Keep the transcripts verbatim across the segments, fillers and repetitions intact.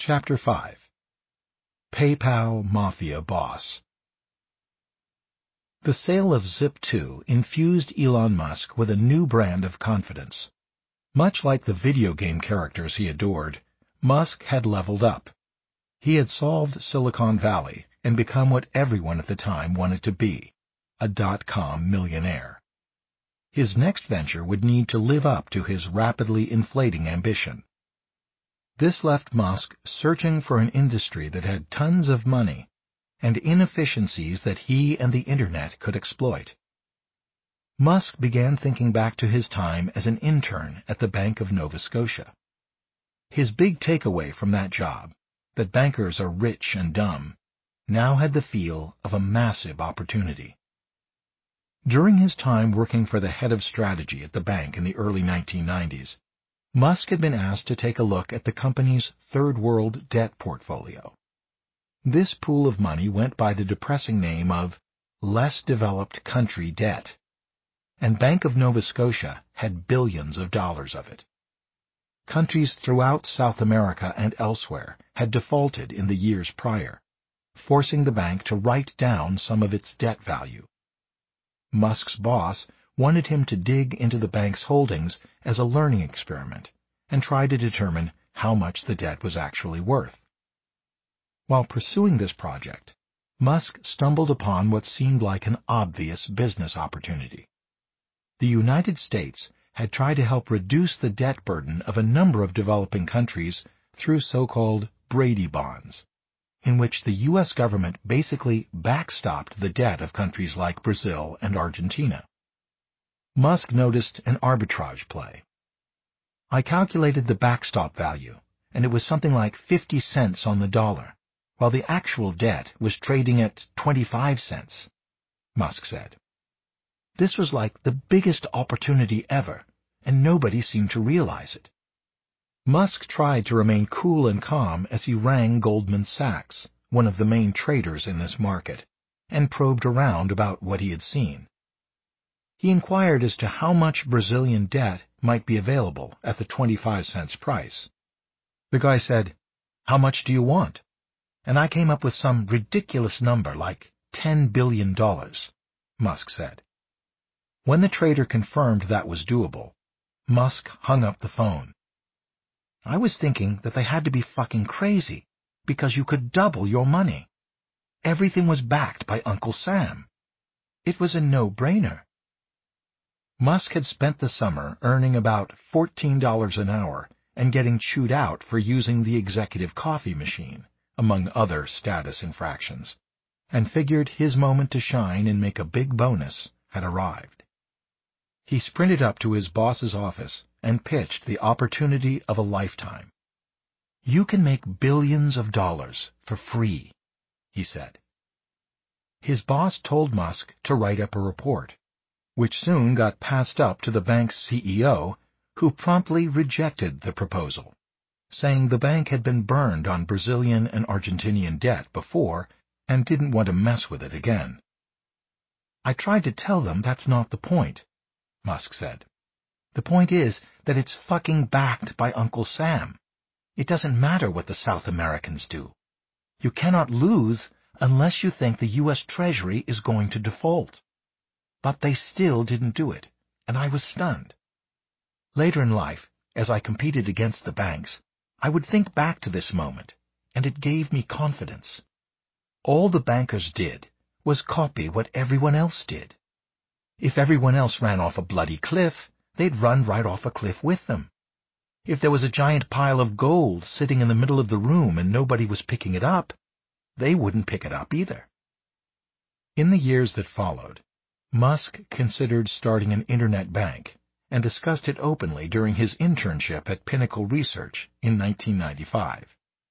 Chapter five. PayPal Mafia Boss. The sale of Zip two infused Elon Musk with a new brand of confidence. Much like the video game characters he adored, Musk had leveled up. He had solved Silicon Valley and become what everyone at the time wanted to be, a dot-com millionaire. His next venture would need to live up to his rapidly inflating ambition. This left Musk searching for an industry that had tons of money and inefficiencies that he and the Internet could exploit. Musk began thinking back to his time as an intern at the Bank of Nova Scotia. His big takeaway from that job, that bankers are rich and dumb, now had the feel of a massive opportunity. During his time working for the head of strategy at the bank in the early nineteen nineties, Musk had been asked to take a look at the company's third-world debt portfolio. This pool of money went by the depressing name of less developed country debt, and Bank of Nova Scotia had billions of dollars of it. Countries throughout South America and elsewhere had defaulted in the years prior, forcing the bank to write down some of its debt value. Musk's boss wanted him to dig into the bank's holdings as a learning experiment and try to determine how much the debt was actually worth. While pursuing this project, Musk stumbled upon what seemed like an obvious business opportunity. The United States had tried to help reduce the debt burden of a number of developing countries through so-called Brady bonds, in which the U S government basically backstopped the debt of countries like Brazil and Argentina. Musk noticed an arbitrage play. I calculated the backstop value, and it was something like fifty cents on the dollar, while the actual debt was trading at twenty-five cents, Musk said. This was like the biggest opportunity ever, and nobody seemed to realize it. Musk tried to remain cool and calm as he rang Goldman Sachs, one of the main traders in this market, and probed around about what he had seen. He inquired as to how much Brazilian debt might be available at the twenty-five cents price. The guy said, "How much do you want?" And I came up with some ridiculous number like ten billion dollars, Musk said. When the trader confirmed that was doable, Musk hung up the phone. I was thinking that they had to be fucking crazy, because you could double your money. Everything was backed by Uncle Sam. It was a no-brainer. Musk had spent the summer earning about fourteen dollars an hour and getting chewed out for using the executive coffee machine, among other status infractions, and figured his moment to shine and make a big bonus had arrived. He sprinted up to his boss's office and pitched the opportunity of a lifetime. "You can make billions of dollars for free," he said. His boss told Musk to write up a report, which soon got passed up to the bank's C E O, who promptly rejected the proposal, saying the bank had been burned on Brazilian and Argentinian debt before and didn't want to mess with it again. "I tried to tell them that's not the point," Musk said. "The point is that it's fucking backed by Uncle Sam. It doesn't matter what the South Americans do. You cannot lose unless you think the U S Treasury is going to default." But they still didn't do it, and I was stunned. Later in life, as I competed against the banks, I would think back to this moment, and it gave me confidence. All the bankers did was copy what everyone else did. If everyone else ran off a bloody cliff, they'd run right off a cliff with them. If there was a giant pile of gold sitting in the middle of the room and nobody was picking it up, they wouldn't pick it up either. In the years that followed, Musk considered starting an internet bank and discussed it openly during his internship at Pinnacle Research in nineteen ninety-five.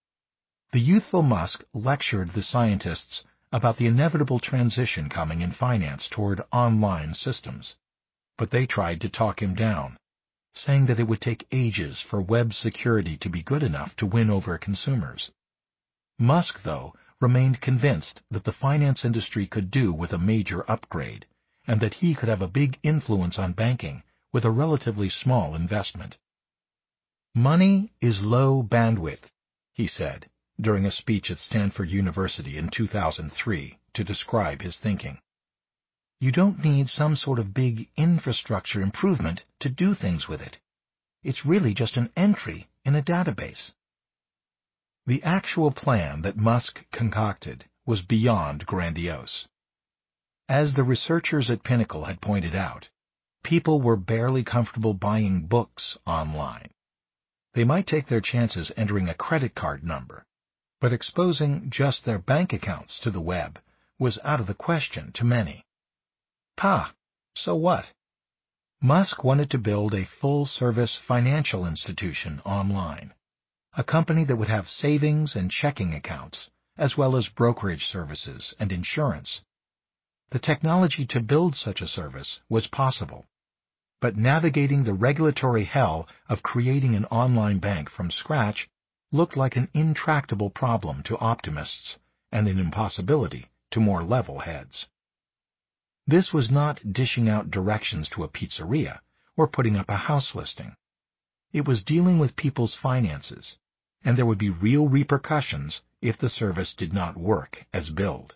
The youthful Musk lectured the scientists about the inevitable transition coming in finance toward online systems, but they tried to talk him down, saying that it would take ages for web security to be good enough to win over consumers. Musk, though, remained convinced that the finance industry could do with a major upgrade, and that he could have a big influence on banking with a relatively small investment. "Money is low bandwidth," he said during a speech at Stanford University in two thousand three to describe his thinking. You don't need some sort of big infrastructure improvement to do things with it. It's really just an entry in a database. The actual plan that Musk concocted was beyond grandiose. As the researchers at Pinnacle had pointed out, people were barely comfortable buying books online. They might take their chances entering a credit card number, but exposing just their bank accounts to the web was out of the question to many. Pah, so what? Musk wanted to build a full-service financial institution online, a company that would have savings and checking accounts, as well as brokerage services and insurance. The technology to build such a service was possible, but navigating the regulatory hell of creating an online bank from scratch looked like an intractable problem to optimists and an impossibility to more level heads. This was not dishing out directions to a pizzeria or putting up a house listing. It was dealing with people's finances, and there would be real repercussions if the service did not work as billed.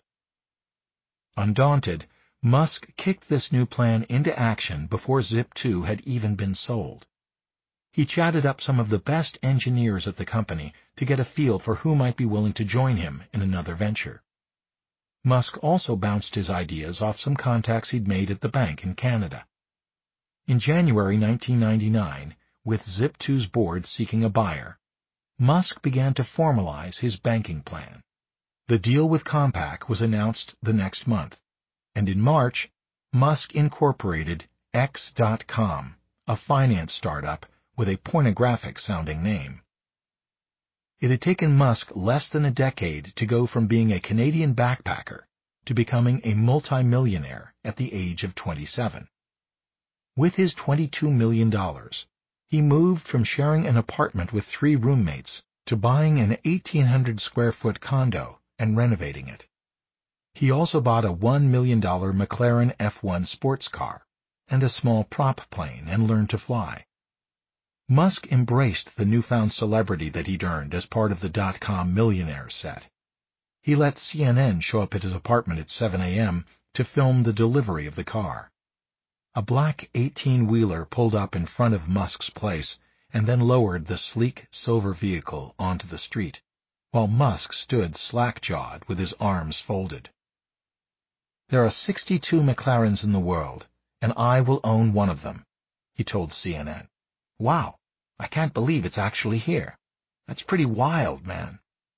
Undaunted, Musk kicked this new plan into action before Zip two had even been sold. He chatted up some of the best engineers at the company to get a feel for who might be willing to join him in another venture. Musk also bounced his ideas off some contacts he'd made at the bank in Canada. In January nineteen ninety-nine, with Zip two's board seeking a buyer, Musk began to formalize his banking plan. The deal with Compaq was announced the next month, and in March, Musk incorporated X dot com, a finance startup with a pornographic-sounding name. It had taken Musk less than a decade to go from being a Canadian backpacker to becoming a multimillionaire at the age of twenty-seven. With his twenty-two million dollars, he moved from sharing an apartment with three roommates to buying an eighteen hundred square foot condo and renovating it. He also bought a one million dollars McLaren F one sports car and a small prop plane and learned to fly. Musk embraced the newfound celebrity that he'd earned as part of the dot-com millionaire set. He let C N N show up at his apartment at seven a.m. to film the delivery of the car. A black eighteen-wheeler pulled up in front of Musk's place and then lowered the sleek silver vehicle onto the street, while Musk stood slack-jawed with his arms folded. There are sixty-two McLarens in the world, and I will own one of them, he told C N N. Wow, I can't believe it's actually here. That's pretty wild, man.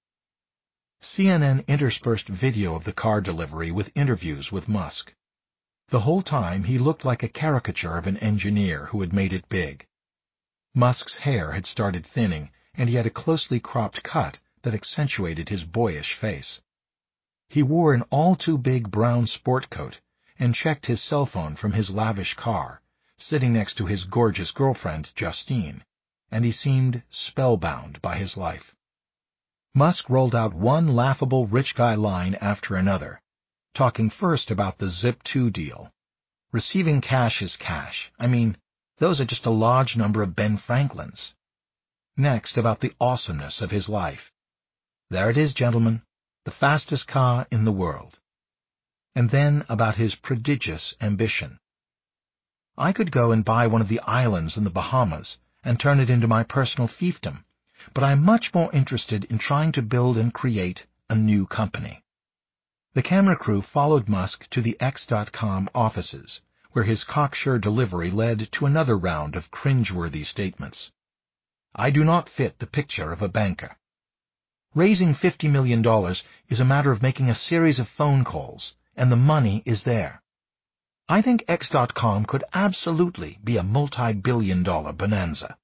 C N N interspersed video of the car delivery with interviews with Musk. The whole time he looked like a caricature of an engineer who had made it big. Musk's hair had started thinning, and he had a closely cropped cut that accentuated his boyish face. He wore an all-too-big brown sport coat and checked his cell phone from his lavish car, sitting next to his gorgeous girlfriend, Justine, and he seemed spellbound by his life. Musk rolled out one laughable rich guy line after another, talking first about the Zip two deal. Receiving cash is cash. I mean, those are just a large number of Ben Franklins. Next, about the awesomeness of his life. There it is, gentlemen, the fastest car in the world. And then about his prodigious ambition. I could go and buy one of the islands in the Bahamas and turn it into my personal fiefdom, but I'm much more interested in trying to build and create a new company. The camera crew followed Musk to the X dot com offices, where his cocksure delivery led to another round of cringeworthy statements. I do not fit the picture of a banker. Raising fifty million dollars is a matter of making a series of phone calls, and the money is there. I think X dot com could absolutely be a multi-billion dollar bonanza.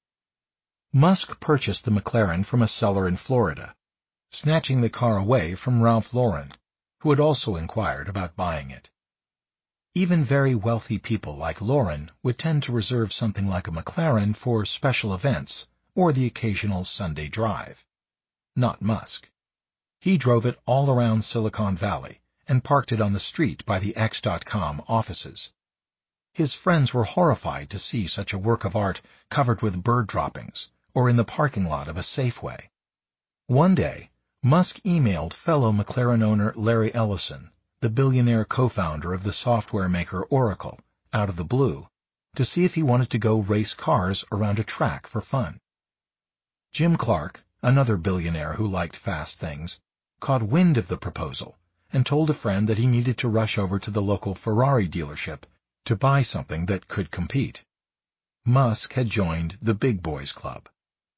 Musk purchased the McLaren from a seller in Florida, snatching the car away from Ralph Lauren, who had also inquired about buying it. Even very wealthy people like Lauren would tend to reserve something like a McLaren for special events or the occasional Sunday drive. Not Musk. He drove it all around Silicon Valley and parked it on the street by the X dot com offices. His friends were horrified to see such a work of art covered with bird droppings or in the parking lot of a Safeway. One day, Musk emailed fellow McLaren owner Larry Ellison, the billionaire co-founder of the software maker Oracle, out of the blue, to see if he wanted to go race cars around a track for fun. Jim Clark, another billionaire who liked fast things, caught wind of the proposal and told a friend that he needed to rush over to the local Ferrari dealership to buy something that could compete. Musk had joined the Big Boys Club.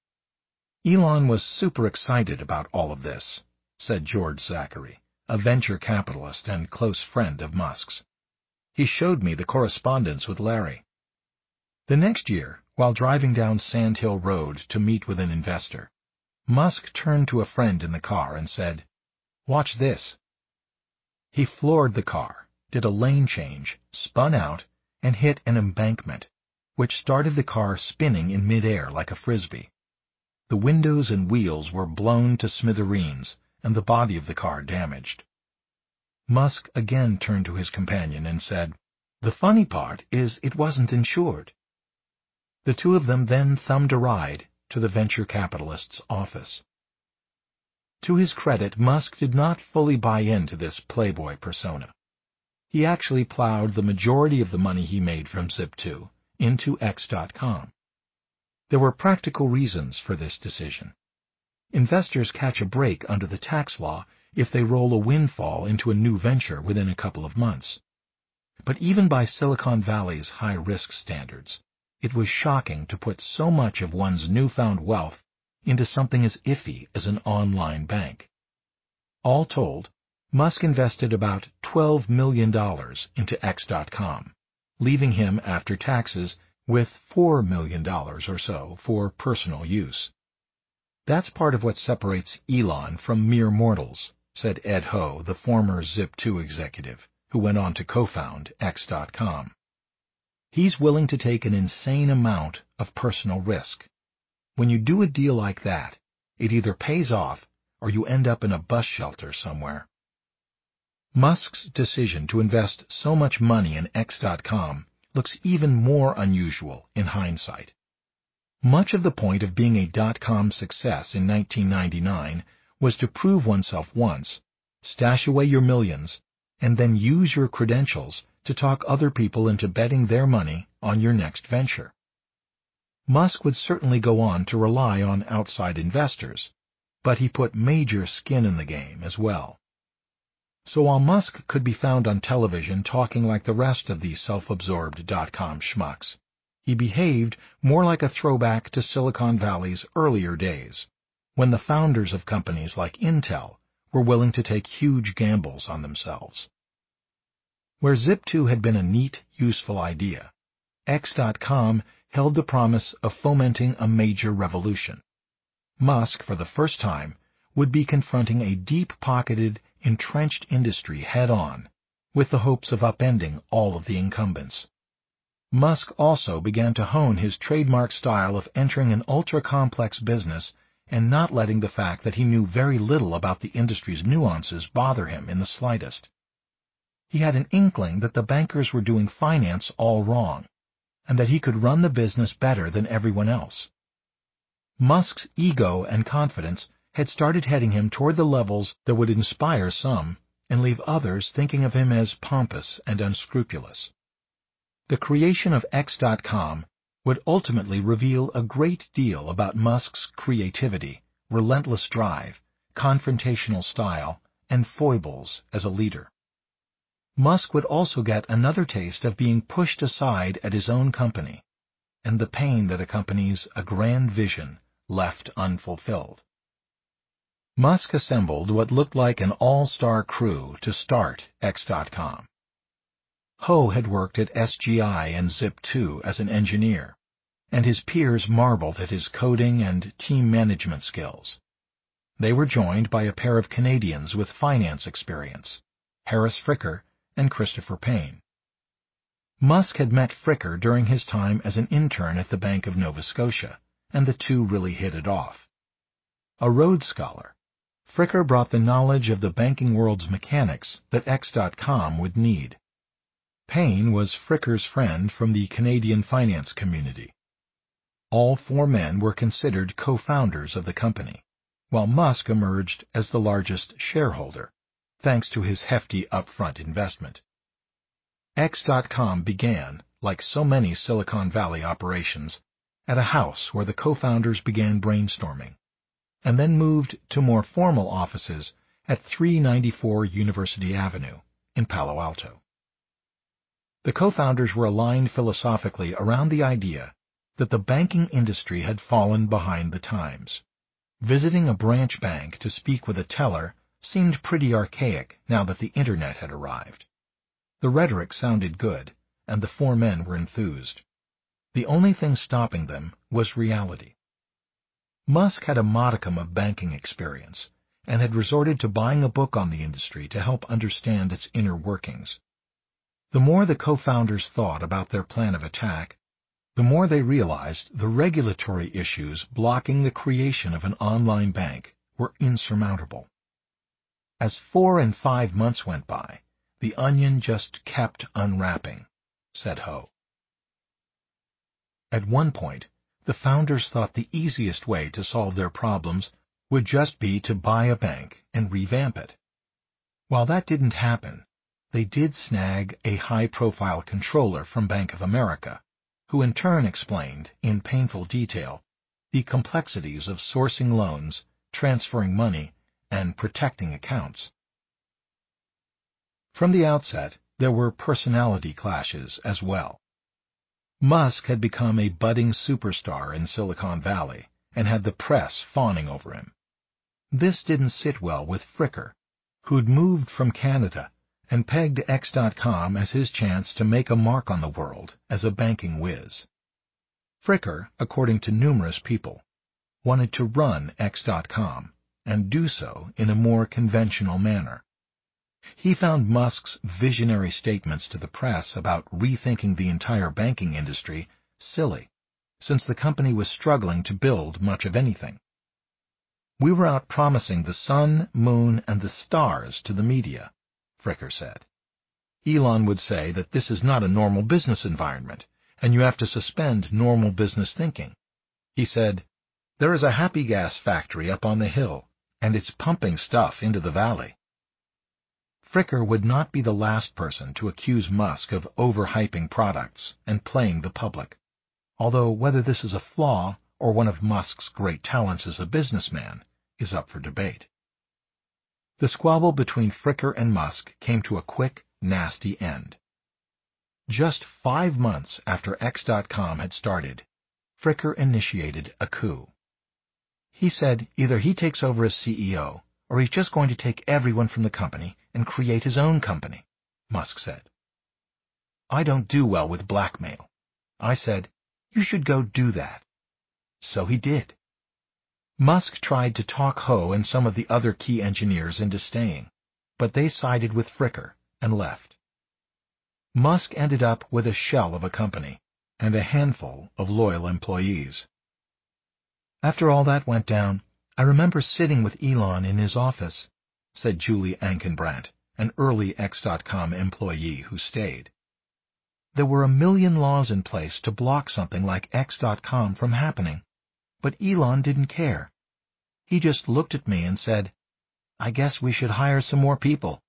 Elon was super excited about all of this, said George Zachary, a venture capitalist and close friend of Musk's. He showed me the correspondence with Larry. The next year, while driving down Sand Hill Road to meet with an investor, Musk turned to a friend in the car and said, "Watch this." He floored the car, did a lane change, spun out, and hit an embankment, which started the car spinning in midair like a frisbee. The windows and wheels were blown to smithereens and the body of the car damaged. Musk again turned to his companion and said, "The funny part is it wasn't insured." The two of them then thumbed a ride to the venture capitalist's office. To his credit, Musk did not fully buy into this playboy persona. He actually plowed the majority of the money he made from Zip two into X dot com. There were practical reasons for this decision. Investors catch a break under the tax law if they roll a windfall into a new venture within a couple of months. But even by Silicon Valley's high-risk standards, it was shocking to put so much of one's newfound wealth into something as iffy as an online bank. All told, Musk invested about twelve million dollars into X dot com, leaving him after taxes with four million dollars or so for personal use. "That's part of what separates Elon from mere mortals," said Ed Ho, the former Zip two executive, who went on to co-found X dot com. "He's willing to take an insane amount of personal risk. When you do a deal like that, it either pays off or you end up in a bus shelter somewhere." Musk's decision to invest so much money in X dot com looks even more unusual in hindsight. Much of the point of being a dot-com success in nineteen ninety-nine was to prove oneself once, stash away your millions, and then use your credentials to talk other people into betting their money on your next venture. Musk would certainly go on to rely on outside investors, but he put major skin in the game as well. So while Musk could be found on television talking like the rest of these self-absorbed dot-com schmucks, he behaved more like a throwback to Silicon Valley's earlier days, when the founders of companies like Intel were willing to take huge gambles on themselves. Where Zip two had been a neat, useful idea, X dot com held the promise of fomenting a major revolution. Musk, for the first time, would be confronting a deep-pocketed, entrenched industry head-on, with the hopes of upending all of the incumbents. Musk also began to hone his trademark style of entering an ultra-complex business and not letting the fact that he knew very little about the industry's nuances bother him in the slightest. He had an inkling that the bankers were doing finance all wrong, and that he could run the business better than everyone else. Musk's ego and confidence had started heading him toward the levels that would inspire some and leave others thinking of him as pompous and unscrupulous. The creation of X dot com would ultimately reveal a great deal about Musk's creativity, relentless drive, confrontational style, and foibles as a leader. Musk would also get another taste of being pushed aside at his own company, and the pain that accompanies a grand vision left unfulfilled. Musk assembled what looked like an all-star crew to start X dot com. Ho had worked at S G I and Zip two as an engineer, and his peers marveled at his coding and team management skills. They were joined by a pair of Canadians with finance experience, Harris Fricker and Christopher Payne. Musk had met Fricker during his time as an intern at the Bank of Nova Scotia, and the two really hit it off. A Rhodes Scholar, Fricker brought the knowledge of the banking world's mechanics that X dot com would need. Payne was Fricker's friend from the Canadian finance community. All four men were considered co-founders of the company, while Musk emerged as the largest shareholder, thanks to his hefty upfront investment. X dot com began, like so many Silicon Valley operations, at a house where the co-founders began brainstorming, and then moved to more formal offices at three ninety-four University Avenue in Palo Alto. The co-founders were aligned philosophically around the idea that the banking industry had fallen behind the times. Visiting a branch bank to speak with a teller seemed pretty archaic now that the Internet had arrived. The rhetoric sounded good, and the four men were enthused. The only thing stopping them was reality. Musk had a modicum of banking experience and had resorted to buying a book on the industry to help understand its inner workings. The more the co-founders thought about their plan of attack, the more they realized the regulatory issues blocking the creation of an online bank were insurmountable. As four and five months went by, the onion just kept unwrapping, said Ho. At one point, the founders thought the easiest way to solve their problems would just be to buy a bank and revamp it. While that didn't happen, they did snag a high-profile controller from Bank of America, who in turn explained, in painful detail, the complexities of sourcing loans, transferring money, and protecting accounts. From the outset, there were personality clashes as well. Musk had become a budding superstar in Silicon Valley and had the press fawning over him. This didn't sit well with Fricker, who'd moved from Canada and pegged X dot com as his chance to make a mark on the world as a banking whiz. Fricker, according to numerous people, wanted to run X dot com and do so in a more conventional manner. He found Musk's visionary statements to the press about rethinking the entire banking industry silly, since the company was struggling to build much of anything. "We were out promising the sun, moon, and the stars to the media," Fricker said. "Elon would say that this is not a normal business environment, and you have to suspend normal business thinking. He said, 'There is a happy gas factory up on the hill, and it's pumping stuff into the valley.'" Fricker would not be the last person to accuse Musk of overhyping products and playing the public, although whether this is a flaw or one of Musk's great talents as a businessman is up for debate. The squabble between Fricker and Musk came to a quick, nasty end. Just five months after X dot com had started, Fricker initiated a coup. He said either he takes over as C E O or he's just going to take everyone from the company and create his own company, Musk said. "I don't do well with blackmail." I said, "You should go do that." So he did. Musk tried to talk Ho and some of the other key engineers into staying, but they sided with Fricker and left. Musk ended up with a shell of a company and a handful of loyal employees. "After all that went down, I remember sitting with Elon in his office," said Julie Ankenbrandt, an early X dot com employee who stayed. "There were a million laws in place to block something like X dot com from happening, but Elon didn't care. He just looked at me and said, 'I guess we should hire some more people.'"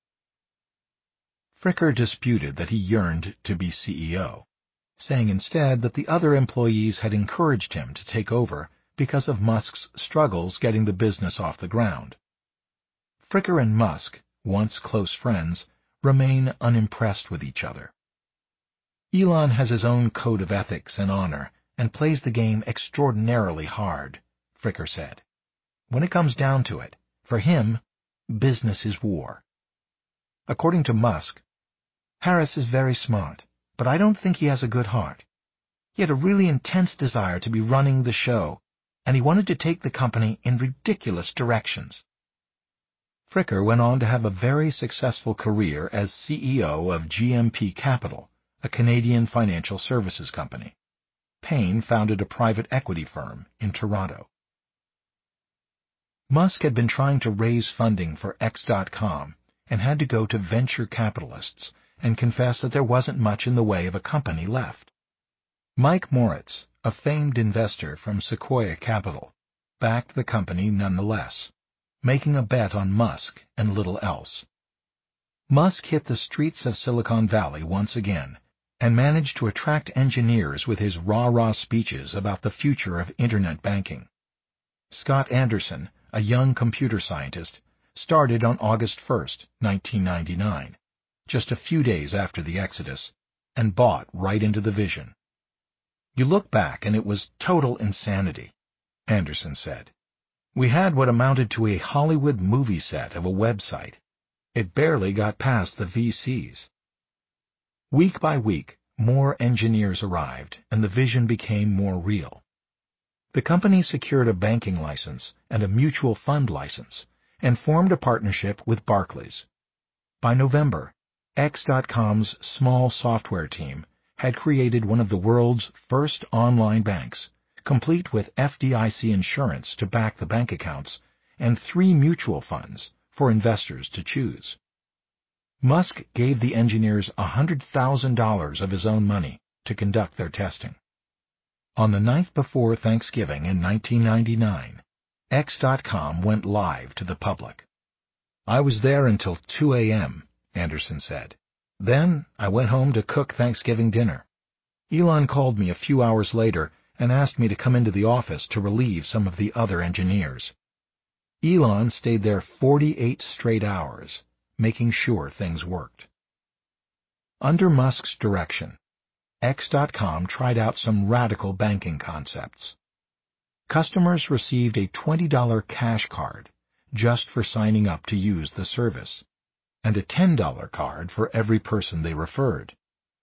Fricker disputed that he yearned to be C E O, saying instead that the other employees had encouraged him to take over because of Musk's struggles getting the business off the ground. Fricker and Musk, once close friends, remain unimpressed with each other. "Elon has his own code of ethics and honor and plays the game extraordinarily hard," Fricker said. "When it comes down to it, for him, business is war." According to Musk, "Harris is very smart, but I don't think he has a good heart. He had a really intense desire to be running the show, and he wanted to take the company in ridiculous directions." Fricker went on to have a very successful career as C E O of G M P Capital, a Canadian financial services company. Payne founded a private equity firm in Toronto. Musk had been trying to raise funding for X dot com and had to go to venture capitalists and confess that there wasn't much in the way of a company left. Mike Moritz, a famed investor from Sequoia Capital, backed the company nonetheless, making a bet on Musk and little else. Musk hit the streets of Silicon Valley once again and managed to attract engineers with his rah-rah speeches about the future of Internet banking. Scott Anderson, a young computer scientist, started on August first, nineteen ninety-nine, just a few days after the exodus, and bought right into the vision. "You look back and it was total insanity," Anderson said. "We had what amounted to a Hollywood movie set of a website. It barely got past the V Cs. Week by week, more engineers arrived, and the vision became more real. The company secured a banking license and a mutual fund license, and formed a partnership with Barclays. By November, X dot com's small software team had created one of the world's first online banks, complete with F D I C insurance to back the bank accounts and three mutual funds for investors to choose. Musk gave the engineers one hundred thousand dollars of his own money to conduct their testing. On the night before Thanksgiving in nineteen ninety-nine, X dot com went live to the public. "I was there until two a m, Anderson said. "Then I went home to cook Thanksgiving dinner. Elon called me a few hours later and asked me to come into the office to relieve some of the other engineers. Elon stayed there forty-eight straight hours, making sure things worked." Under Musk's direction, X dot com tried out some radical banking concepts. Customers received a twenty dollar cash card just for signing up to use the service, and a ten dollar card for every person they referred.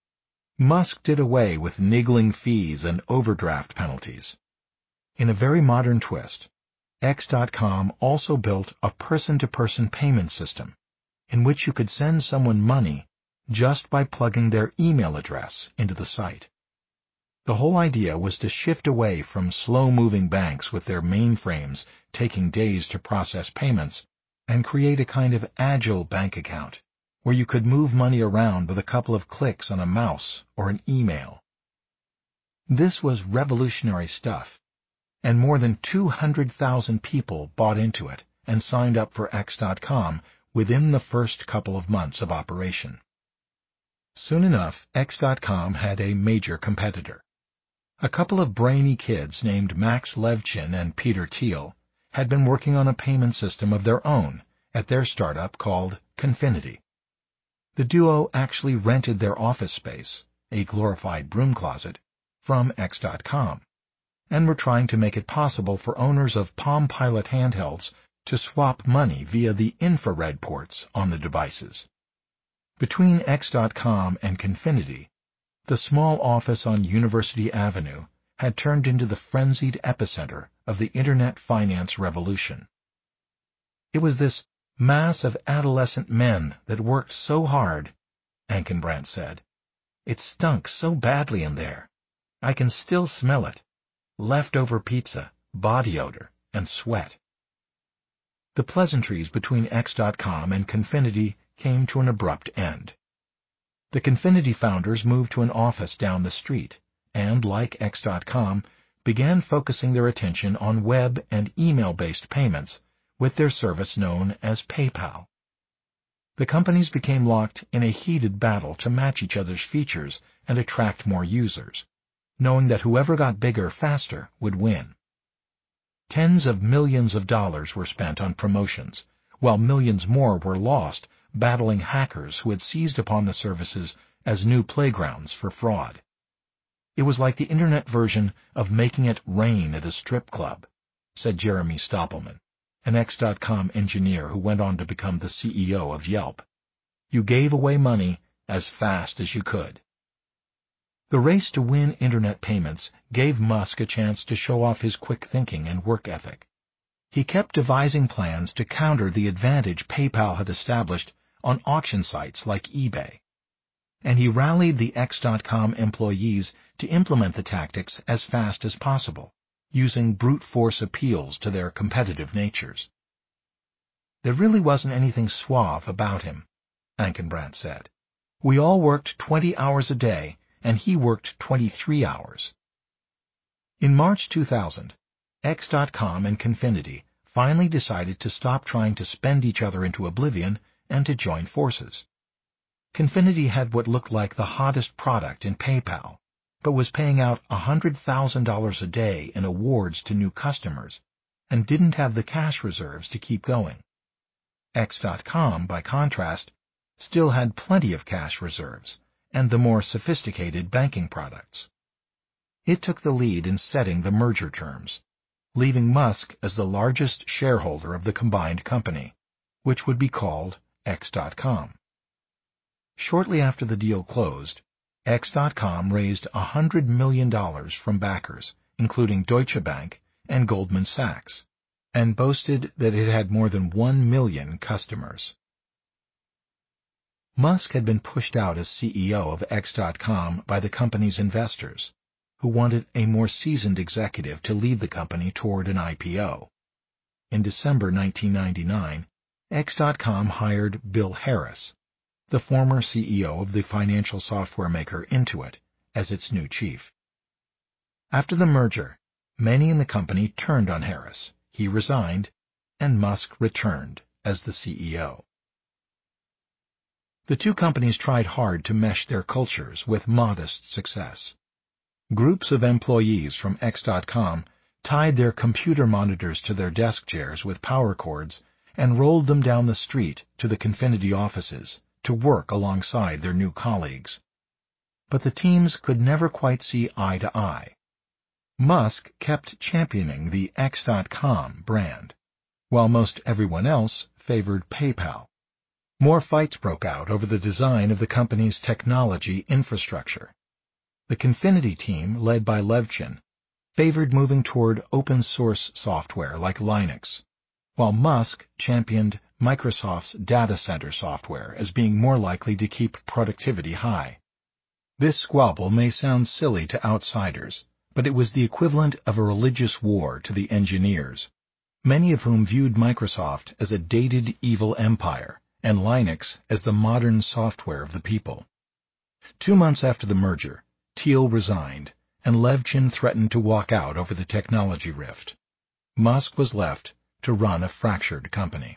Musk did away with niggling fees and overdraft penalties. In a very modern twist, X dot com also built a person-to-person payment system in which you could send someone money just by plugging their email address into the site. The whole idea was to shift away from slow-moving banks with their mainframes taking days to process payments and create a kind of agile bank account where you could move money around with a couple of clicks on a mouse or an email. This was revolutionary stuff, and more than two hundred thousand people bought into it and signed up for X dot com within the first couple of months of operation. Soon enough, X dot com had a major competitor. A couple of brainy kids named Max Levchin and Peter Thiel had been working on a payment system of their own at their startup called Confinity. The duo actually rented their office space, a glorified broom closet, from X dot com, and were trying to make it possible for owners of Palm Pilot handhelds to swap money via the infrared ports on the devices. Between X dot com and Confinity, the small office on University Avenue had turned into the frenzied epicenter of the Internet finance revolution. It was this mass of adolescent men that worked so hard, Ankenbrandt said. "It stunk so badly in there. I can still smell it. Leftover pizza, body odor, and sweat." The pleasantries between X dot com and Confinity came to an abrupt end. The Confinity founders moved to an office down the street and, like X dot com, began focusing their attention on web and email-based payments with their service known as PayPal. The companies became locked in a heated battle to match each other's features and attract more users, knowing that whoever got bigger faster would win. Tens of millions of dollars were spent on promotions, while millions more were lost battling hackers who had seized upon the services as new playgrounds for fraud. It was like the Internet version of making it rain at a strip club, said Jeremy Stoppelman, an X dot com engineer who went on to become the C E O of Yelp. You gave away money as fast as you could. The race to win Internet payments gave Musk a chance to show off his quick thinking and work ethic. He kept devising plans to counter the advantage PayPal had established on auction sites like eBay, and he rallied the X dot com employees to implement the tactics as fast as possible, using brute force appeals to their competitive natures. There really wasn't anything suave about him, Ankenbrandt said. We all worked twenty hours a day, and he worked twenty-three hours. In March two thousand, X dot com and Confinity finally decided to stop trying to spend each other into oblivion and to join forces. Confinity had what looked like the hottest product in PayPal, but was paying out one hundred thousand dollars a day in awards to new customers and didn't have the cash reserves to keep going. X dot com, by contrast, still had plenty of cash reserves and the more sophisticated banking products. It took the lead in setting the merger terms, leaving Musk as the largest shareholder of the combined company, which would be called X dot com. Shortly after the deal closed, X dot com raised one hundred million dollars from backers, including Deutsche Bank and Goldman Sachs, and boasted that it had more than one million customers. Musk had been pushed out as C E O of X dot com by the company's investors, who wanted a more seasoned executive to lead the company toward an I P O. In December nineteen ninety-nine, X dot com hired Bill Harris, the former C E O of the financial software maker Intuit, as its new chief. After the merger, many in the company turned on Harris. He resigned, and Musk returned as the C E O. The two companies tried hard to mesh their cultures with modest success. Groups of employees from X dot com tied their computer monitors to their desk chairs with power cords and rolled them down the street to the Confinity offices to work alongside their new colleagues. But the teams could never quite see eye to eye. Musk kept championing the X dot com brand, while most everyone else favored PayPal. More fights broke out over the design of the company's technology infrastructure. The Confinity team, led by Levchin, favored moving toward open-source software like Linux, while Musk championed Microsoft's data center software as being more likely to keep productivity high. This squabble may sound silly to outsiders, but it was the equivalent of a religious war to the engineers, many of whom viewed Microsoft as a dated evil empire and Linux as the modern software of the people. Two months after the merger, Thiel resigned, and Levchin threatened to walk out over the technology rift. Musk was left to run a fractured company.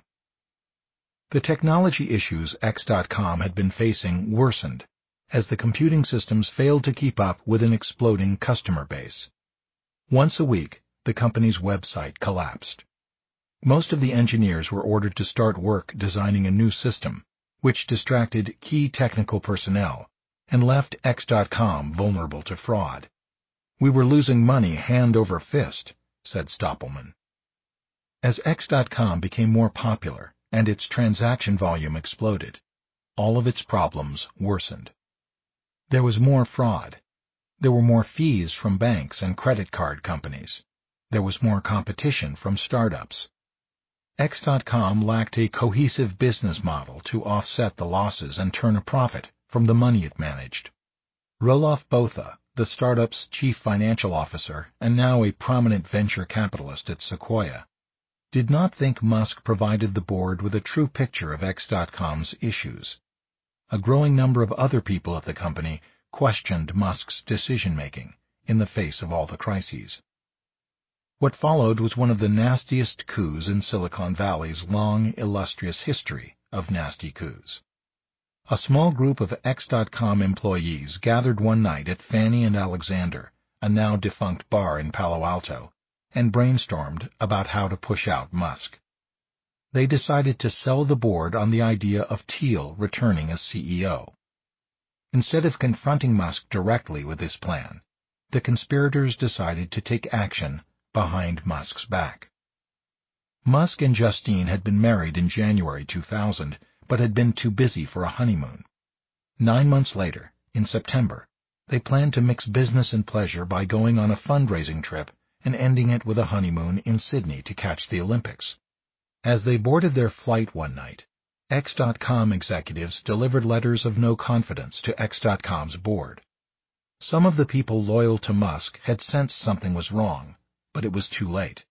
The technology issues X dot com had been facing worsened as the computing systems failed to keep up with an exploding customer base. Once a week, the company's website collapsed. Most of the engineers were ordered to start work designing a new system, which distracted key technical personnel and left X dot com vulnerable to fraud. "We were losing money hand over fist," said Stoppelman. As X dot com became more popular and its transaction volume exploded, all of its problems worsened. There was more fraud. There were more fees from banks and credit card companies. There was more competition from startups. X dot com lacked a cohesive business model to offset the losses and turn a profit from the money it managed. Roelof Botha, the startup's chief financial officer and now a prominent venture capitalist at Sequoia, did not think Musk provided the board with a true picture of X dot com's issues. A growing number of other people at the company questioned Musk's decision-making in the face of all the crises. What followed was one of the nastiest coups in Silicon Valley's long, illustrious history of nasty coups. A small group of X dot com employees gathered one night at Fannie and Alexander, a now defunct bar in Palo Alto, and brainstormed about how to push out Musk. They decided to sell the board on the idea of Thiel returning as C E O. Instead of confronting Musk directly with this plan, the conspirators decided to take action behind Musk's back. Musk and Justine had been married in January two thousand, but had been too busy for a honeymoon. Nine months later, in September, they planned to mix business and pleasure by going on a fundraising trip and ending it with a honeymoon in Sydney to catch the Olympics. As they boarded their flight one night, X dot com executives delivered letters of no confidence to X dot com's board. Some of the people loyal to Musk had sensed something was wrong, but it was too late.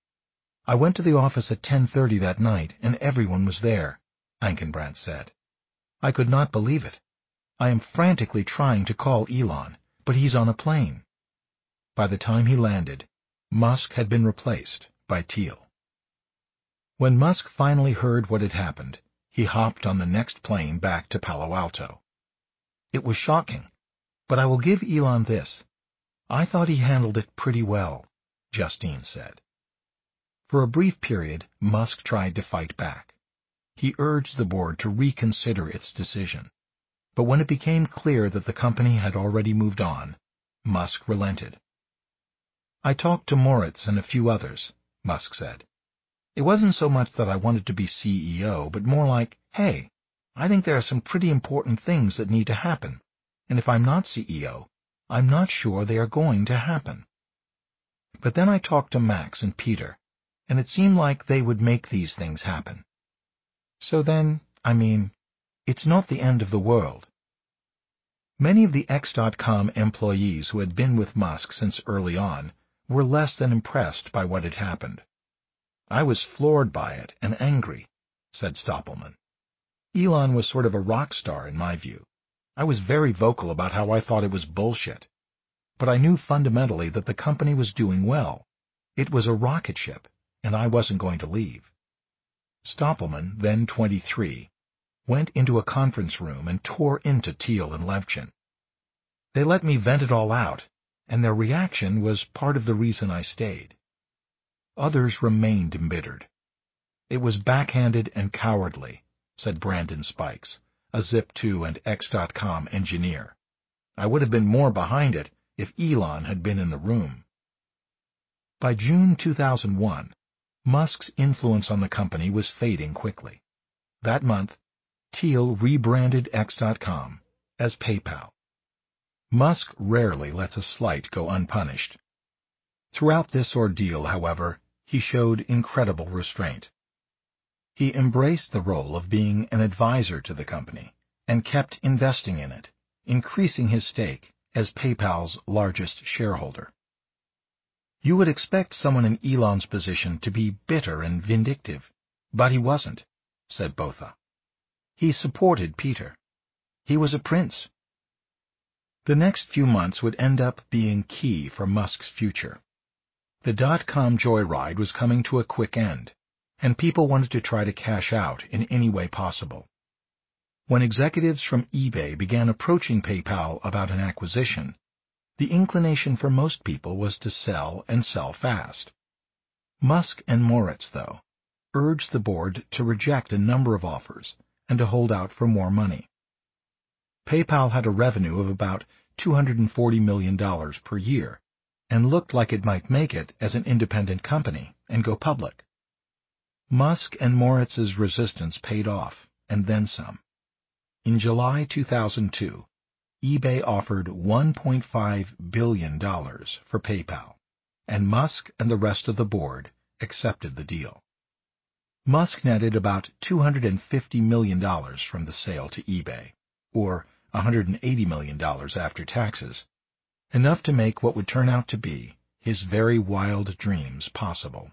"I went to the office at ten thirty that night, and everyone was there," Eichenbrandt said. "I could not believe it. I am frantically trying to call Elon, but he's on a plane." By the time he landed, Musk had been replaced by Thiel. When Musk finally heard what had happened, he hopped on the next plane back to Palo Alto. It was shocking, but I will give Elon this. I thought he handled it pretty well, Justine said. For a brief period, Musk tried to fight back. He urged the board to reconsider its decision. But when it became clear that the company had already moved on, Musk relented. I talked to Moritz and a few others, Musk said. It wasn't so much that I wanted to be C E O, but more like, hey, I think there are some pretty important things that need to happen, and if I'm not C E O, I'm not sure they are going to happen. But then I talked to Max and Peter, and it seemed like they would make these things happen. So then, I mean, it's not the end of the world. Many of the X dot com employees who had been with Musk since early on were less than impressed by what had happened. I was floored by it and angry, said Stoppelman. Elon was sort of a rock star in my view. I was very vocal about how I thought it was bullshit. But I knew fundamentally that the company was doing well. It was a rocket ship, and I wasn't going to leave. Stoppelman, then twenty-three, went into a conference room and tore into Thiel and Levchin. They let me vent it all out, and their reaction was part of the reason I stayed. Others remained embittered. It was backhanded and cowardly, said Brandon Spikes, a Zip two and X dot com engineer. I would have been more behind it if Elon had been in the room. By June two thousand one, Musk's influence on the company was fading quickly. That month, Thiel rebranded X dot com as PayPal. Musk rarely lets a slight go unpunished. Throughout this ordeal, however, he showed incredible restraint. He embraced the role of being an advisor to the company and kept investing in it, increasing his stake as PayPal's largest shareholder. You would expect someone in Elon's position to be bitter and vindictive, but he wasn't, said Botha. He supported Peter. He was a prince. The next few months would end up being key for Musk's future. The dot-com joyride was coming to a quick end, and people wanted to try to cash out in any way possible. When executives from eBay began approaching PayPal about an acquisition, the inclination for most people was to sell and sell fast. Musk and Moritz, though, urged the board to reject a number of offers and to hold out for more money. PayPal had a revenue of about two hundred forty million dollars per year and looked like it might make it as an independent company and go public. Musk and Moritz's resistance paid off, and then some. In July two thousand two, eBay offered one point five billion dollars for PayPal, and Musk and the rest of the board accepted the deal. Musk netted about two hundred fifty million dollars from the sale to eBay, or one hundred eighty million dollars after taxes, enough to make what would turn out to be his very wild dreams possible.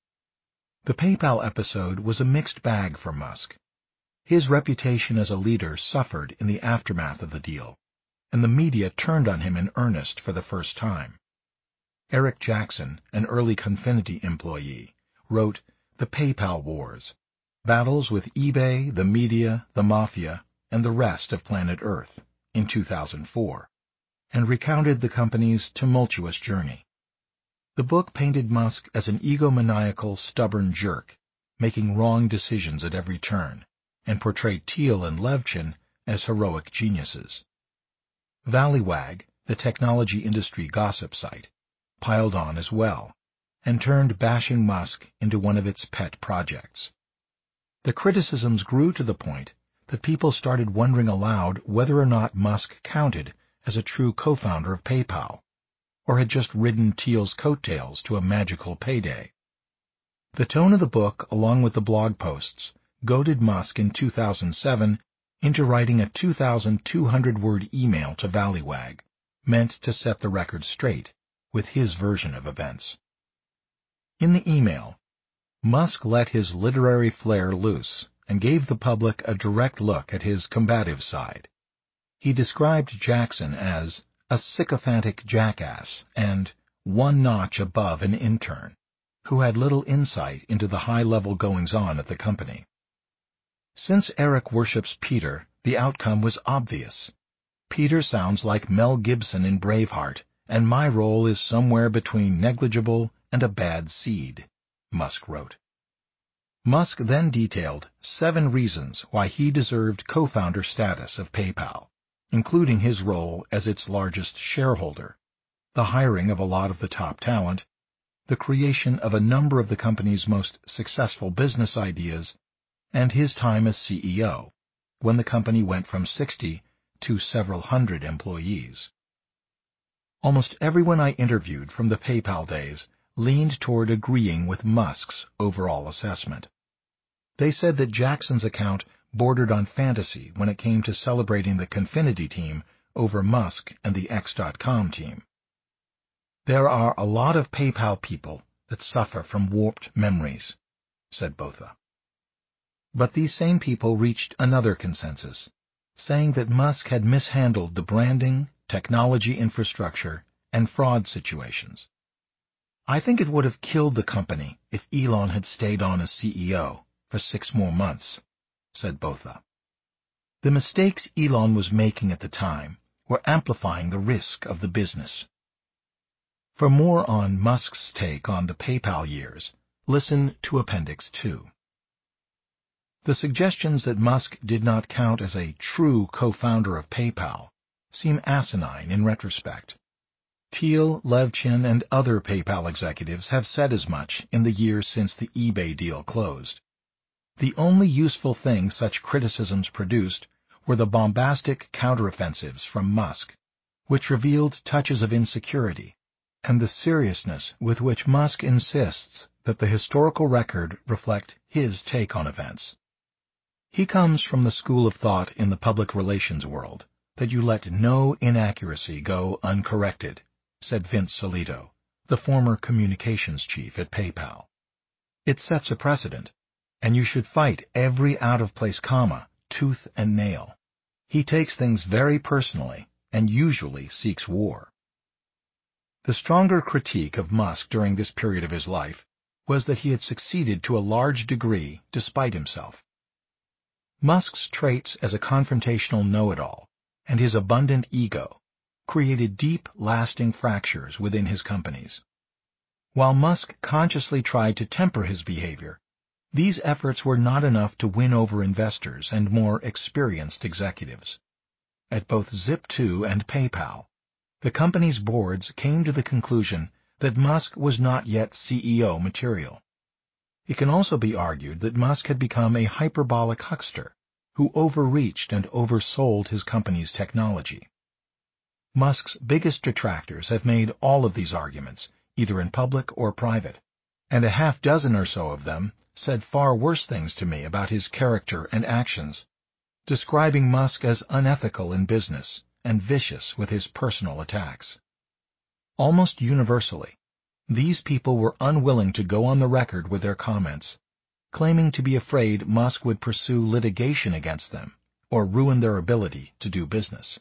The PayPal episode was a mixed bag for Musk. His reputation as a leader suffered in the aftermath of the deal, and the media turned on him in earnest for the first time. Eric Jackson, an early Confinity employee, wrote The PayPal Wars, Battles with eBay, the Media, the Mafia, and the Rest of Planet Earth in two thousand four, and recounted the company's tumultuous journey. The book painted Musk as an egomaniacal, stubborn jerk, making wrong decisions at every turn, and portrayed Thiel and Levchin as heroic geniuses. Valleywag, the technology industry gossip site, piled on as well, and turned bashing Musk into one of its pet projects. The criticisms grew to the point that people started wondering aloud whether or not Musk counted as a true co-founder of PayPal, or had just ridden Thiel's coattails to a magical payday. The tone of the book, along with the blog posts, goaded Musk in two thousand seven into writing a two thousand two hundred word email to Valleywag, meant to set the record straight with his version of events. In the email, Musk let his literary flair loose and gave the public a direct look at his combative side. He described Jackson as a sycophantic jackass and one notch above an intern, who had little insight into the high-level goings-on at the company. Since Eric worships Peter, the outcome was obvious. Peter sounds like Mel Gibson in Braveheart, and my role is somewhere between negligible and a bad seed, Musk wrote. Musk then detailed seven reasons why he deserved co-founder status of PayPal, including his role as its largest shareholder, the hiring of a lot of the top talent, the creation of a number of the company's most successful business ideas, and his time as C E O, when the company went from sixty to several hundred employees. Almost everyone I interviewed from the PayPal days leaned toward agreeing with Musk's overall assessment. They said that Jackson's account bordered on fantasy when it came to celebrating the Confinity team over Musk and the X dot com team. There are a lot of PayPal people that suffer from warped memories, said Botha. But these same people reached another consensus, saying that Musk had mishandled the branding, technology infrastructure, and fraud situations. I think it would have killed the company if Elon had stayed on as C E O for six more months, said Botha. The mistakes Elon was making at the time were amplifying the risk of the business. For more on Musk's take on the PayPal years, listen to Appendix two. The suggestions that Musk did not count as a true co-founder of PayPal seem asinine in retrospect. Thiel, Levchin, and other PayPal executives have said as much in the years since the eBay deal closed. The only useful thing such criticisms produced were the bombastic counteroffensives from Musk, which revealed touches of insecurity, and the seriousness with which Musk insists that the historical record reflect his take on events. He comes from the school of thought in the public relations world that you let no inaccuracy go uncorrected, said Vince Solito, the former communications chief at PayPal. It sets a precedent, and you should fight every out-of-place comma, tooth and nail. He takes things very personally and usually seeks war. The stronger critique of Musk during this period of his life was that he had succeeded to a large degree despite himself. Musk's traits as a confrontational know-it-all and his abundant ego created deep, lasting fractures within his companies. While Musk consciously tried to temper his behavior, these efforts were not enough to win over investors and more experienced executives. At both Zip two and PayPal, the company's boards came to the conclusion that Musk was not yet C E O material. It can also be argued that Musk had become a hyperbolic huckster who overreached and oversold his company's technology. Musk's biggest detractors have made all of these arguments, either in public or private, and a half dozen or so of them said far worse things to me about his character and actions, describing Musk as unethical in business and vicious with his personal attacks. Almost universally, these people were unwilling to go on the record with their comments, claiming to be afraid Musk would pursue litigation against them or ruin their ability to do business.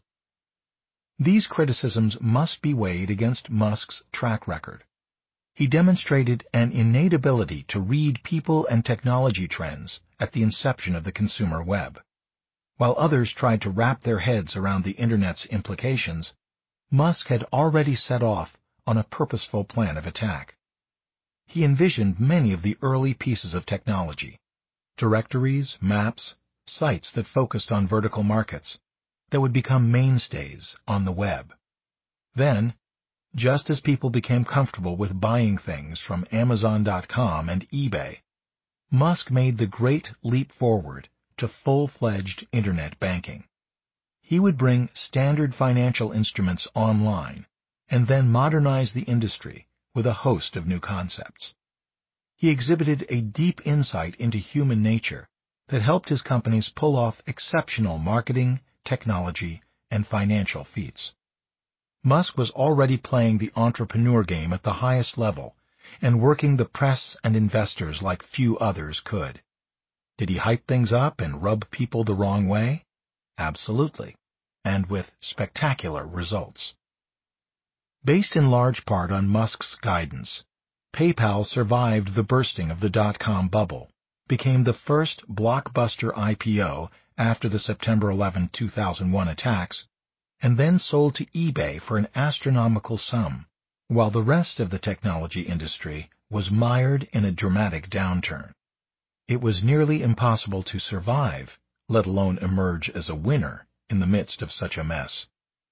These criticisms must be weighed against Musk's track record. He demonstrated an innate ability to read people and technology trends at the inception of the consumer web. While others tried to wrap their heads around the Internet's implications, Musk had already set off on a purposeful plan of attack. He envisioned many of the early pieces of technology, directories, maps, sites that focused on vertical markets, that would become mainstays on the web. Then, just as people became comfortable with buying things from Amazon dot com and eBay, Musk made the great leap forward to full-fledged Internet banking. He would bring standard financial instruments online and then modernize the industry with a host of new concepts. He exhibited a deep insight into human nature that helped his companies pull off exceptional marketing, technology, and financial feats. Musk was already playing the entrepreneur game at the highest level and working the press and investors like few others could. Did he hype things up and rub people the wrong way? Absolutely, and with spectacular results. Based in large part on Musk's guidance, PayPal survived the bursting of the dot-com bubble, became the first blockbuster I P O after the September eleventh, two thousand one attacks, and then sold to eBay for an astronomical sum, while the rest of the technology industry was mired in a dramatic downturn. It was nearly impossible to survive, let alone emerge as a winner, in the midst of such a mess.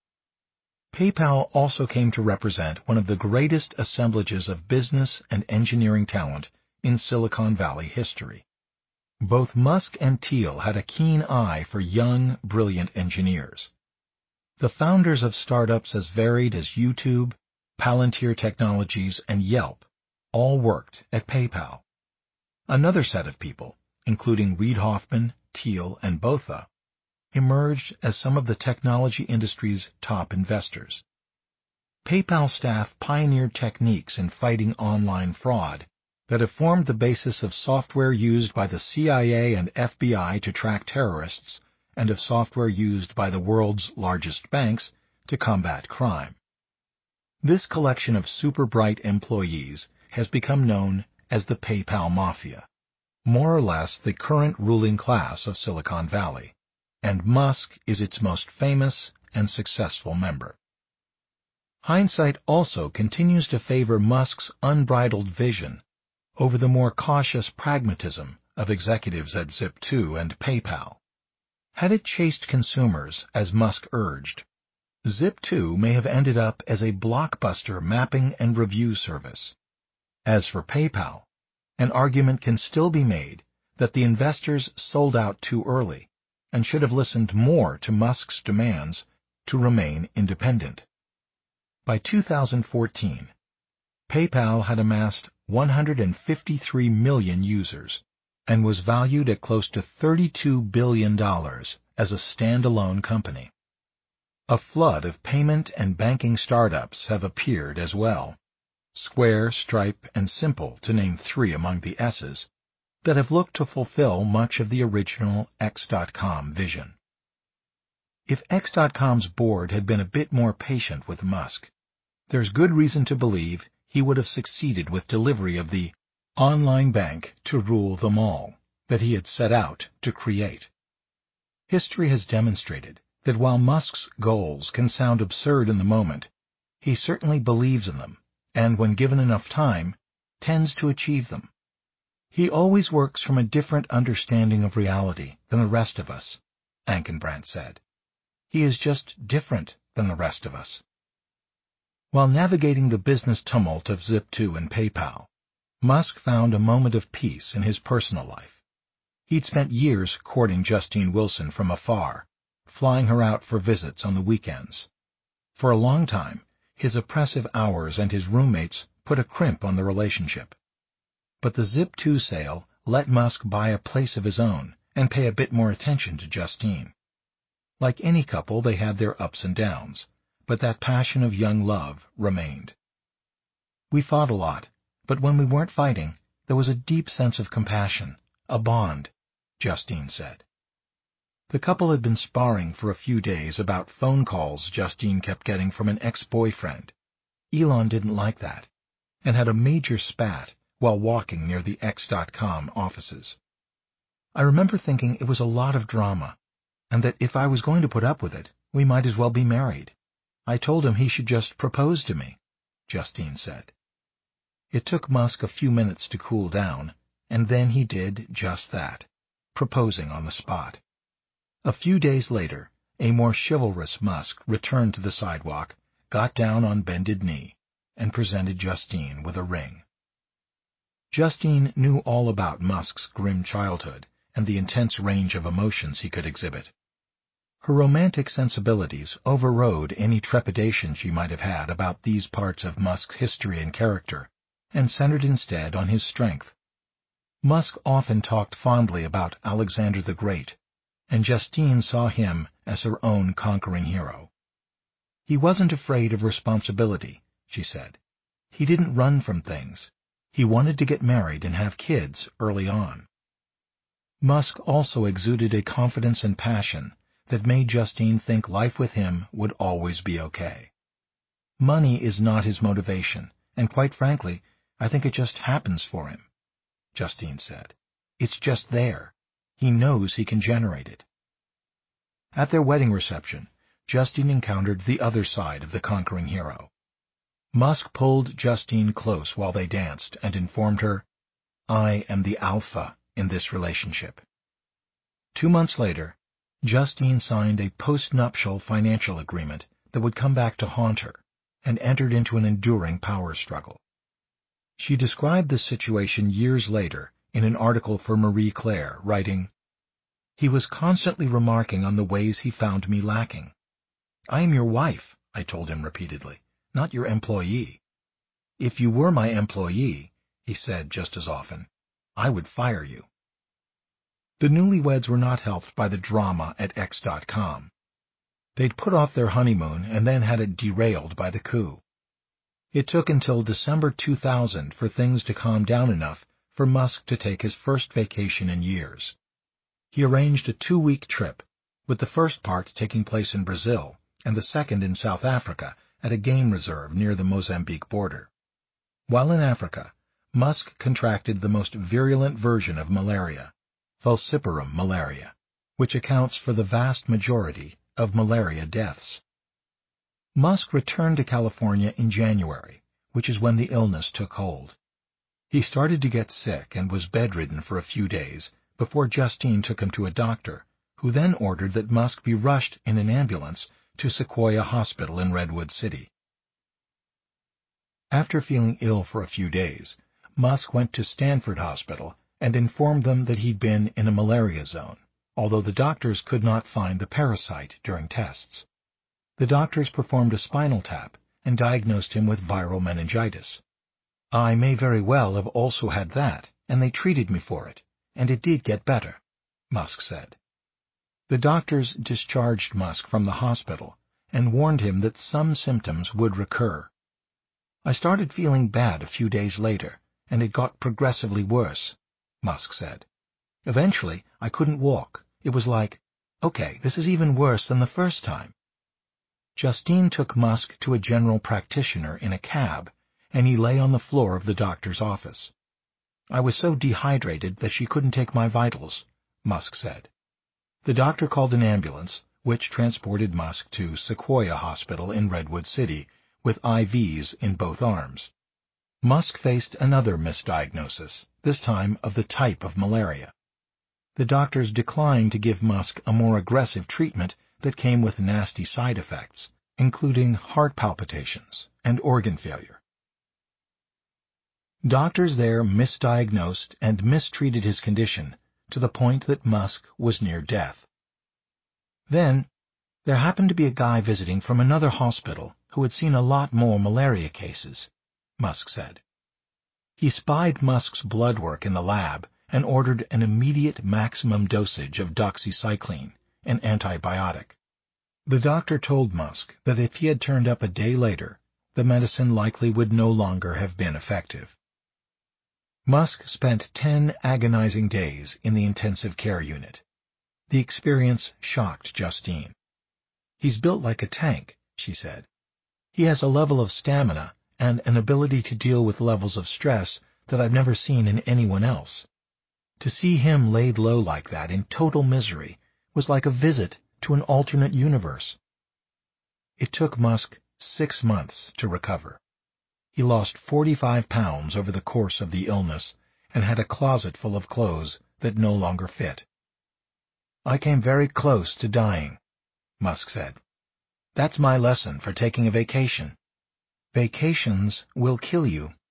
PayPal also came to represent one of the greatest assemblages of business and engineering talent in Silicon Valley history. Both Musk and Thiel had a keen eye for young, brilliant engineers. The founders of startups as varied as YouTube, Palantir Technologies, and Yelp all worked at PayPal. Another set of people, including Reid Hoffman, Thiel, and Botha, emerged as some of the technology industry's top investors. PayPal staff pioneered techniques in fighting online fraud that have formed the basis of software used by the C I A and F B I to track terrorists and of software used by the world's largest banks to combat crime. This collection of super bright employees has become known as the PayPal Mafia, more or less the current ruling class of Silicon Valley, and Musk is its most famous and successful member. Hindsight also continues to favor Musk's unbridled vision over the more cautious pragmatism of executives at Zip two and PayPal. Had it chased consumers, as Musk urged, Zip two may have ended up as a blockbuster mapping and review service. As for PayPal, an argument can still be made that the investors sold out too early and should have listened more to Musk's demands to remain independent. By two thousand fourteen, PayPal had amassed one hundred fifty-three million users and was valued at close to thirty-two billion dollars as a standalone company. A flood of payment and banking startups have appeared as well, Square, Stripe, and Simple, to name three among the S's, that have looked to fulfill much of the original X dot com vision. If X dot com's board had been a bit more patient with Musk, there's good reason to believe he would have succeeded with delivery of the online bank to rule them all that he had set out to create. History has demonstrated that while Musk's goals can sound absurd in the moment, he certainly believes in them, and when given enough time, tends to achieve them. He always works from a different understanding of reality than the rest of us, Ankenbrandt said. He is just different than the rest of us. While navigating the business tumult of Zip two and PayPal, Musk found a moment of peace in his personal life. He'd spent years courting Justine Wilson from afar, flying her out for visits on the weekends. For a long time, his oppressive hours and his roommates put a crimp on the relationship. But the Zip two sale let Musk buy a place of his own and pay a bit more attention to Justine. Like any couple, they had their ups and downs, but that passion of young love remained. We fought a lot, but when we weren't fighting, there was a deep sense of compassion, a bond, Justine said. The couple had been sparring for a few days about phone calls Justine kept getting from an ex-boyfriend. Elon didn't like that, and had a major spat while walking near the X dot com offices. I remember thinking it was a lot of drama, and that if I was going to put up with it, we might as well be married. I told him he should just propose to me, Justine said. It took Musk a few minutes to cool down, and then he did just that, proposing on the spot. A few days later, a more chivalrous Musk returned to the sidewalk, got down on bended knee, and presented Justine with a ring. Justine knew all about Musk's grim childhood and the intense range of emotions he could exhibit. Her romantic sensibilities overrode any trepidation she might have had about these parts of Musk's history and character, and centered instead on his strength. Musk often talked fondly about Alexander the Great, and Justine saw him as her own conquering hero. He wasn't afraid of responsibility, she said. He didn't run from things. He wanted to get married and have kids early on. Musk also exuded a confidence and passion that made Justine think life with him would always be okay. Money is not his motivation, and quite frankly, I think it just happens for him, Justine said. It's just there. He knows he can generate it. At their wedding reception, Justine encountered the other side of the conquering hero. Musk pulled Justine close while they danced and informed her, "I am the alpha in this relationship." Two months later, Justine signed a post-nuptial financial agreement that would come back to haunt her, and entered into an enduring power struggle. She described this situation years later in an article for Marie Claire, writing, "He was constantly remarking on the ways he found me lacking. 'I am your wife,' I told him repeatedly, 'not your employee.' 'If you were my employee,' he said just as often, 'I would fire you.'" The newlyweds were not helped by the drama at X dot com. They'd put off their honeymoon and then had it derailed by the coup. It took until December two thousand for things to calm down enough for Musk to take his first vacation in years. He arranged a two-week trip, with the first part taking place in Brazil and the second in South Africa at a game reserve near the Mozambique border. While in Africa, Musk contracted the most virulent version of malaria, falciparum malaria, which accounts for the vast majority of malaria deaths. Musk returned to California in January, which is when the illness took hold. He started to get sick and was bedridden for a few days before Justine took him to a doctor, who then ordered that Musk be rushed in an ambulance to Sequoia Hospital in Redwood City. After feeling ill for a few days, Musk went to Stanford Hospital and informed them that he'd been in a malaria zone, although the doctors could not find the parasite during tests. The doctors performed a spinal tap and diagnosed him with viral meningitis. "I may very well have also had that, and they treated me for it, and it did get better," Musk said. The doctors discharged Musk from the hospital and warned him that some symptoms would recur. "I started feeling bad a few days later, and it got progressively worse," Musk said. "Eventually, I couldn't walk. It was like, okay, this is even worse than the first time." Justine took Musk to a general practitioner in a cab, and he lay on the floor of the doctor's office. "I was so dehydrated that she couldn't take my vitals," Musk said. The doctor called an ambulance, which transported Musk to Sequoia Hospital in Redwood City with I Vs in both arms. Musk faced another misdiagnosis, this time of the type of malaria. The doctors declined to give Musk a more aggressive treatment that came with nasty side effects, including heart palpitations and organ failure. Doctors there misdiagnosed and mistreated his condition to the point that Musk was near death. Then, there happened to be a guy visiting from another hospital who had seen a lot more malaria cases, Musk said. He spied Musk's blood work in the lab and ordered an immediate maximum dosage of doxycycline, an antibiotic. The doctor told Musk that if he had turned up a day later, the medicine likely would no longer have been effective. Musk spent ten agonizing days in the intensive care unit. The experience shocked Justine. "He's built like a tank," she said. "He has a level of stamina and an ability to deal with levels of stress that I've never seen in anyone else. To see him laid low like that in total misery was like a visit to an alternate universe." It took Musk six months to recover. He lost forty-five pounds over the course of the illness and had a closet full of clothes that no longer fit. "I came very close to dying," Musk said. "That's my lesson for taking a vacation. Vacations will kill you."